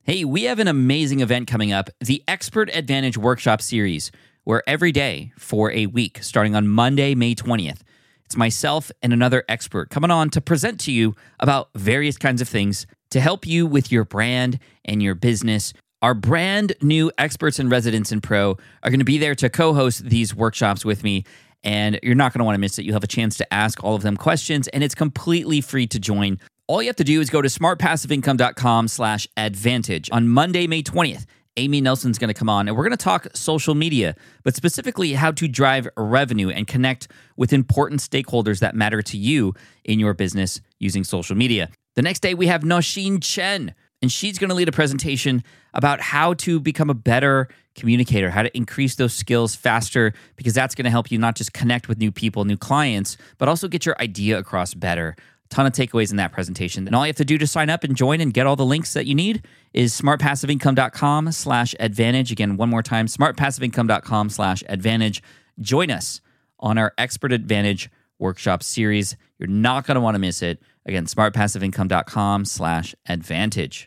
Hey, we have an amazing event coming up, the Expert Advantage Workshop Series, where every day for a week, starting on Monday, May 20th, it's myself and another expert coming on to present to you about various kinds of things to help you with your brand and your business. Our brand new experts and residents in Pro are going to be there to co-host these workshops with me, and you're not going to want to miss it. You'll have a chance to ask all of them questions, and it's completely free to join. All you have to do is go to smartpassiveincome.com/advantage. On Monday, May 20th, Amy Nelson's going to come on, and we're going to talk social media, but specifically how to drive revenue and connect with important stakeholders that matter to you in your business using social media. The next day, we have Nosheen Chen, and she's going to lead a presentation about how to become a better communicator, how to increase those skills faster, because that's going to help you not just connect with new people, new clients, but also get your idea across better. Ton of takeaways in that presentation. And all you have to do to sign up and join and get all the links that you need is smartpassiveincome.com/advantage. Again, one more time, smartpassiveincome.com/advantage. Join us on our Expert Advantage Workshop Series. You're not going to want to miss it. Again, smartpassiveincome.com/advantage.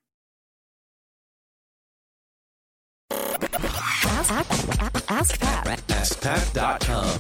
Ask Pat. AskPat.com.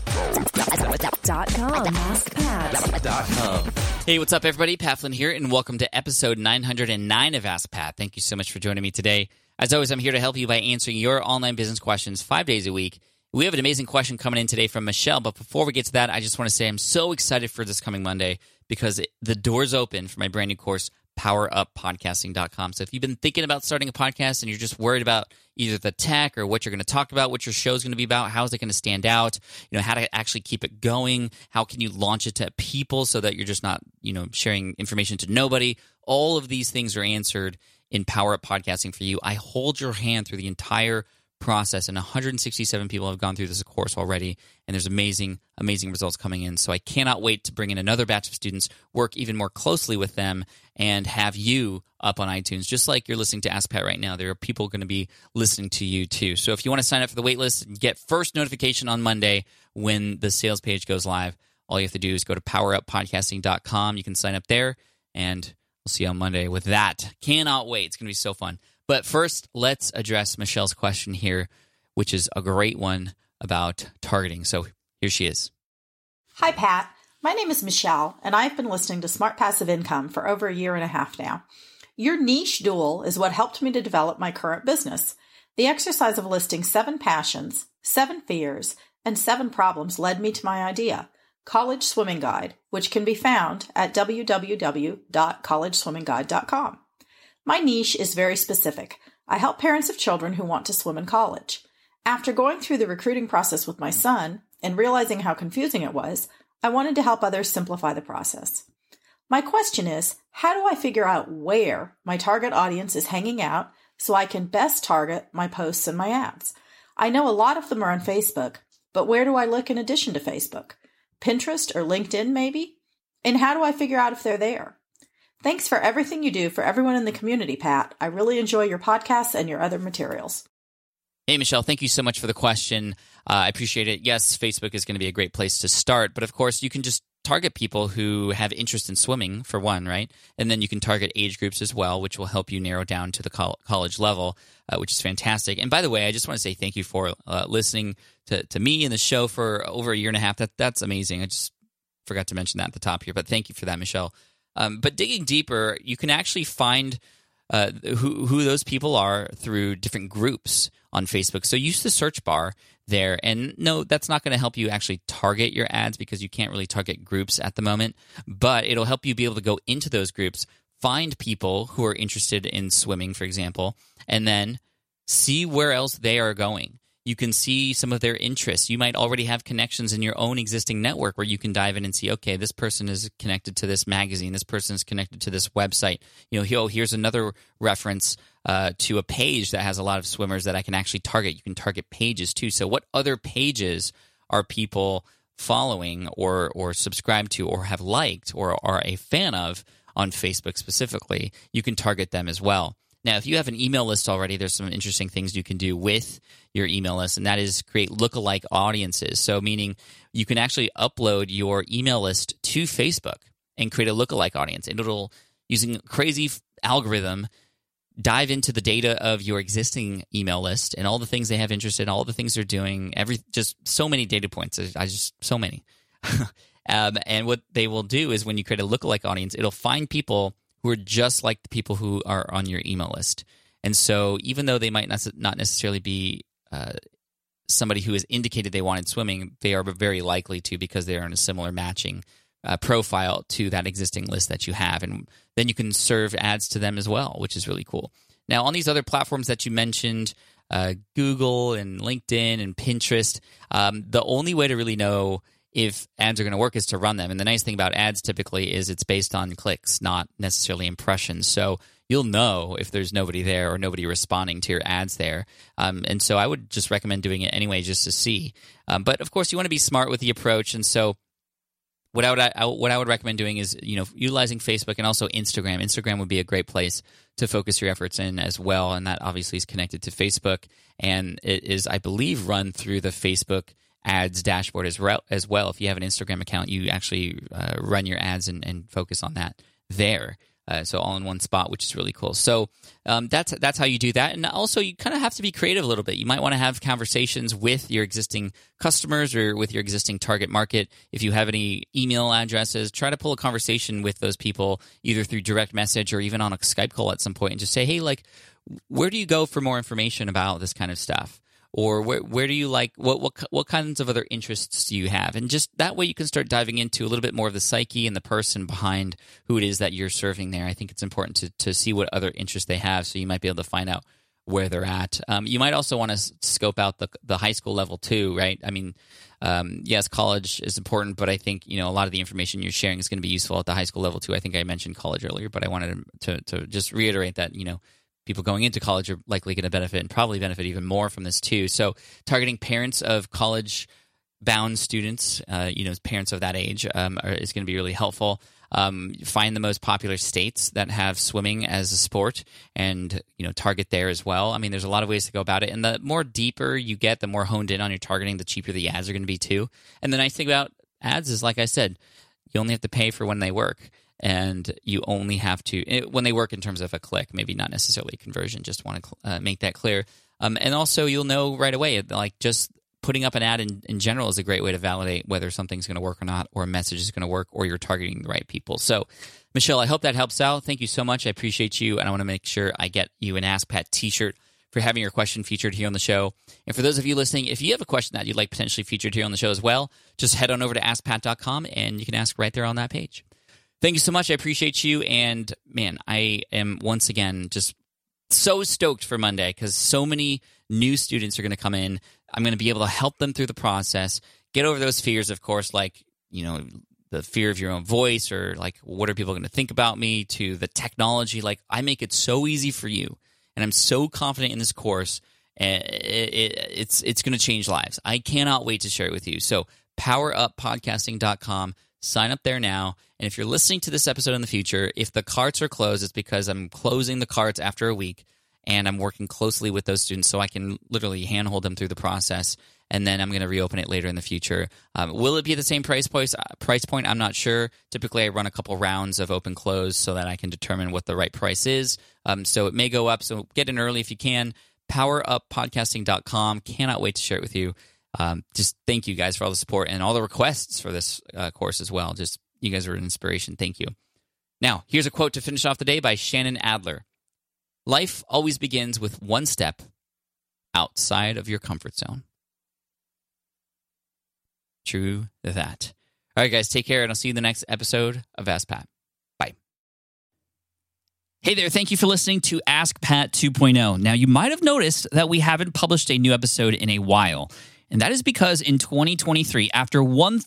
AskPat.com. Hey, what's up, everybody? Pat Flynn here, and welcome to episode 909 of Ask Pat. Thank you so much for joining me today. As always, I'm here to help you by answering your online business questions 5 days a week. We have an amazing question coming in today from Michelle, but before we get to that, I just want to say I'm so excited for this coming Monday because the door's open for my brand new course, PowerUpPodcasting.com. So if you've been thinking about starting a podcast and you're just worried about either the tech or what you're going to talk about, what your show is going to be about, how is it going to stand out, how to actually keep it going, how can you launch it to people so that you're just not, sharing information to nobody, all of these things are answered in Power Up Podcasting for you. I hold your hand through the entire process, and 167 people have gone through this course already, and there's amazing results coming in. So I cannot wait to bring in another batch of students, work even more closely with them, and have you up on iTunes. Just like you're listening to Ask Pat right now, there are people going to be listening to you too. So if you want to sign up for the waitlist and get first notification on Monday when the sales page goes live, all you have to do is go to poweruppodcasting.com. You can sign up there, and we'll see you on Monday with that. Cannot wait. It's going to be so fun. But first, let's address Michelle's question here, which is a great one about targeting. So here she is. Hi, Pat. My name is Michelle, and I've been listening to Smart Passive Income for over a year and a half now. Your niche duel is what helped me to develop my current business. The exercise of listing 7 passions, 7 fears, and 7 problems led me to my idea, College Swimming Guide, which can be found at www.collegeswimmingguide.com. My niche is very specific. I help parents of children who want to swim in college. After going through the recruiting process with my son and realizing how confusing it was, I wanted to help others simplify the process. My question is, how do I figure out where my target audience is hanging out so I can best target my posts and my ads? I know a lot of them are on Facebook, but where do I look in addition to Facebook? Pinterest or LinkedIn maybe? And how do I figure out if they're there? Thanks for everything you do for everyone in the community, Pat. I really enjoy your podcasts and your other materials. Hey, Michelle, thank you so much for the question. I appreciate it. Yes, Facebook is going to be a great place to start, but of course, you can just target people who have interest in swimming, for one, right? And then you can target age groups as well, which will help you narrow down to the college level, which is fantastic. And by the way, I just want to say thank you for listening to me and the show for over a year and a half. That's amazing. I just forgot to mention that at the top here, but thank you for that, Michelle. But digging deeper, you can actually find who those people are through different groups on Facebook. So use the search bar there. And no, that's not going to help you actually target your ads because you can't really target groups at the moment. But it'll help you be able to go into those groups, find people who are interested in swimming, for example, and then see where else they are going. You can see some of their interests. You might already have connections in your own existing network where you can dive in and see, okay, this person is connected to this magazine. This person is connected to this website. Here's another reference to a page that has a lot of swimmers that I can actually target. You can target pages too. So what other pages are people following or subscribe to or have liked or are a fan of on Facebook specifically? You can target them as well. Now, if you have an email list already, there's some interesting things you can do with your email list, and that is create lookalike audiences. So meaning you can actually upload your email list to Facebook and create a lookalike audience. And it'll, using a crazy algorithm, dive into the data of your existing email list and all the things they have interest in, all the things they're doing, just so many data points. So many. And what they will do is when you create a lookalike audience, it'll find people who are just like the people who are on your email list. And so even though they might not necessarily be somebody who has indicated they wanted swimming, they are very likely to, because they are in a similar matching profile to that existing list that you have. And then you can serve ads to them as well, which is really cool. Now, on these other platforms that you mentioned, Google and LinkedIn and Pinterest, the only way to really know if ads are going to work is to run them. And the nice thing about ads typically is it's based on clicks, not necessarily impressions. So you'll know if there's nobody there or nobody responding to your ads there. And so I would just recommend doing it anyway just to see. But of course, you want to be smart with the approach. And so what I would recommend doing is, utilizing Facebook and also Instagram. Instagram would be a great place to focus your efforts in as well. And that obviously is connected to Facebook. And it is, I believe, run through the Facebook ads dashboard as well. If you have an Instagram account, you actually run your ads and focus on that there. So all in one spot, which is really cool. So that's how you do that. And also, you kind of have to be creative a little bit. You might want to have conversations with your existing customers or with your existing target market. If you have any email addresses, try to pull a conversation with those people, either through direct message or even on a Skype call at some point, and just say, hey, where do you go for more information about this kind of stuff? Or where do you like, what kinds of other interests do you have? And just that way you can start diving into a little bit more of the psyche and the person behind who it is that you're serving there. I think it's important to see what other interests they have, so you might be able to find out where they're at. You might also want to scope out the high school level too, right? I mean, yes, college is important, but I think, a lot of the information you're sharing is going to be useful at the high school level too. I think I mentioned college earlier, but I wanted to just reiterate that, people going into college are likely going to benefit and probably benefit even more from this too. So targeting parents of college-bound students, parents of that age, is going to be really helpful. Find the most popular states that have swimming as a sport and, target there as well. I mean, there's a lot of ways to go about it. And the more deeper you get, the more honed in on your targeting, the cheaper the ads are going to be too. And the nice thing about ads is, like I said, you only have to pay for when they work. And you only have to, when they work in terms of a click, maybe not necessarily conversion, just want to make that clear. And also you'll know right away, like just putting up an ad in general is a great way to validate whether something's going to work or not, or a message is going to work, or you're targeting the right people. So, Michelle, I hope that helps out. Thank you so much. I appreciate you. And I want to make sure I get you an Ask Pat t-shirt for having your question featured here on the show. And for those of you listening, if you have a question that you'd like potentially featured here on the show as well, just head on over to AskPat.com and you can ask right there on that page. Thank you so much. I appreciate you. And man, I am once again just so stoked for Monday because so many new students are going to come in. I'm going to be able to help them through the process, get over those fears, of course, like, the fear of your own voice or like, what are people going to think about me, to the technology. Like, I make it so easy for you. And I'm so confident in this course. It's going to change lives. I cannot wait to share it with you. So poweruppodcasting.com. Sign up there now. And if you're listening to this episode in the future, if the carts are closed, it's because I'm closing the carts after a week and I'm working closely with those students so I can literally handhold them through the process. And then I'm going to reopen it later in the future. Will it be the same price point? I'm not sure. Typically, I run a couple rounds of open close so that I can determine what the right price is. So it may go up. So get in early if you can. poweruppodcasting.com. Cannot wait to share it with you. Just thank you guys for all the support and all the requests for this course as well. Just you guys are an inspiration. Thank you. Now, here's a quote to finish off the day by Shannon Adler. Life always begins with one step outside of your comfort zone. True that. All right, guys, take care, and I'll see you in the next episode of Ask Pat. Bye. Hey there, thank you for listening to Ask Pat 2.0. Now, you might have noticed that we haven't published a new episode in a while. And that is because in 2023, after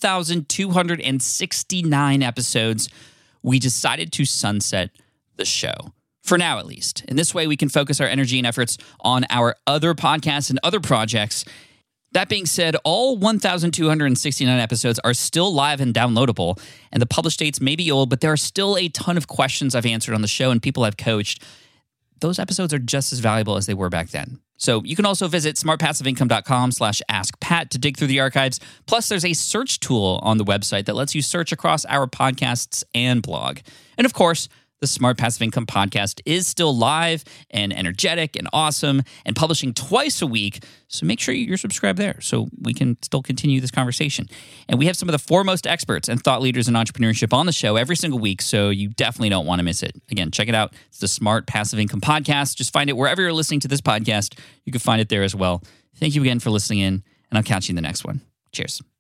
1,269 episodes, we decided to sunset the show. For now, at least. In this way, we can focus our energy and efforts on our other podcasts and other projects. That being said, all 1,269 episodes are still live and downloadable, and the published dates may be old, but there are still a ton of questions I've answered on the show and people I've coached. Those episodes are just as valuable as they were back then. So you can also visit smartpassiveincome.com/askpat to dig through the archives. Plus, there's a search tool on the website that lets you search across our podcasts and blog. And of course, The Smart Passive Income podcast is still live and energetic and awesome and publishing twice a week. So make sure you're subscribed there so we can still continue this conversation. And we have some of the foremost experts and thought leaders in entrepreneurship on the show every single week, so you definitely don't want to miss it. Again, check it out. It's the Smart Passive Income podcast. Just find it wherever you're listening to this podcast. You can find it there as well. Thank you again for listening in, and I'll catch you in the next one. Cheers.